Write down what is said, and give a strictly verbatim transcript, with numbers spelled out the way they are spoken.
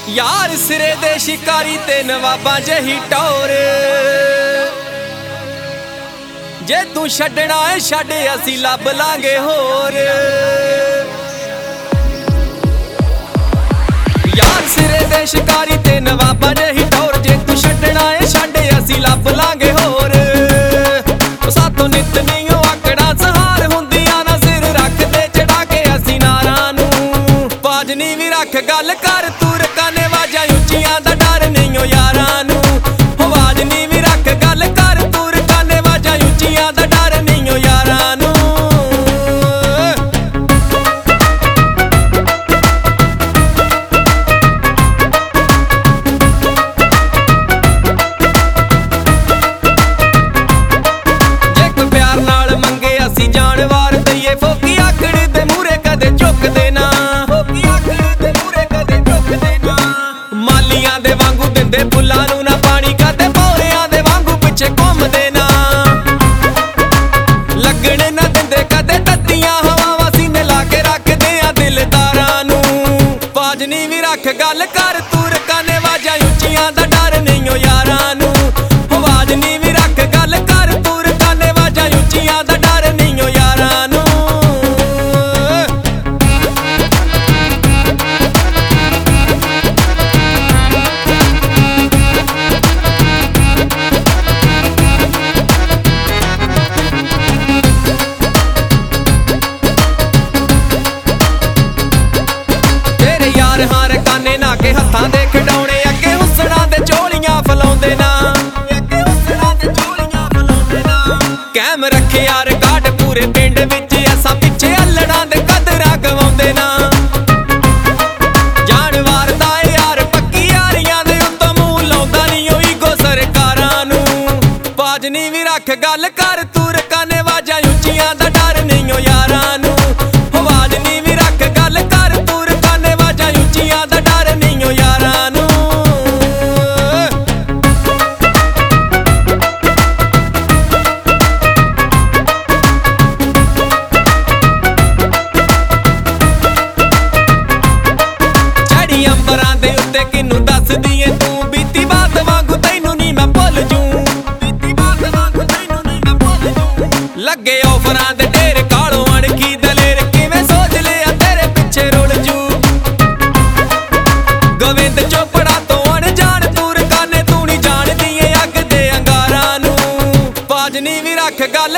यार सिरे दे शिकारी ते नवाबां जही टौर जे तू छड्डना है छड्ड असीं लभ लांगे होर। यार सिरे दे शिकारी ते नवाबां जही टौर जे तू छड्डना है छड्ड असीं लभ लांगे होर। सातों नित नहीं आकड़ा सहार हुंदियां ना सिर रख दे चढ़ा के असीं नारां नूं। बाजनी भी रख गल कर तूर काने वाजां उच्चियां दा डर नहीं ओ यारां नूं। हो बाजनी भी रख गल कर तूर काने वाजां उच्चियां दा डर नहीं ओ यारां नूं। फुल्लां नूं ना पानी कदे भौरियां दे वांगू पिछे घुमदे ना। लगण ना दिंदे कदे तत्तियां हवावां सीने ला के रखदे आ दिलदारां नूं। बाजनी भी रख गल कर तूर काने वाजां उच्चियां दा डर नहीं ओ यारां नूं। हो बाजनी भी रख गल कर तूर काने वाजां उच्चियां दा डर नहीं ओ यारां नूं। हार काने ना के हत्थां दे खिडौणे अगे हुस्सणां दे झोलियां फलाउंदे ना। कैम रखे यार काट पूरे पिंड विच असां पिछे हल्लणां दे कदरां गवाउंदे ना। जानवर दा यार पक्की यारियां दे उत्तों मूंह लाउंदा नहीं ओ ईगो सरकारां नूं। बाजनी भी रख गल कर तूर काने वाजां उच्चियां दा डर नहीं ओ यारां नूं। हो बाजनी भी रख गल कर तूर काने वाजां उच्चियां दा डर नहीं ओ यारां नूं। चढ़ी अंबरां दे उत्ते किनू दसदी ऐ तू बीती बात वांगू तैनू नहीं मैं भुल जूं। लगे ऑफरां दे ढेर कालों अणखी दलेर किवें सोच लिया तेरे पिछे रुल जू। गोविंद चोपड़ा तो अनजान तूर काने तू नहीं जानदी ऐ अग दे अंगारां नूं। बाजनी भी रख गल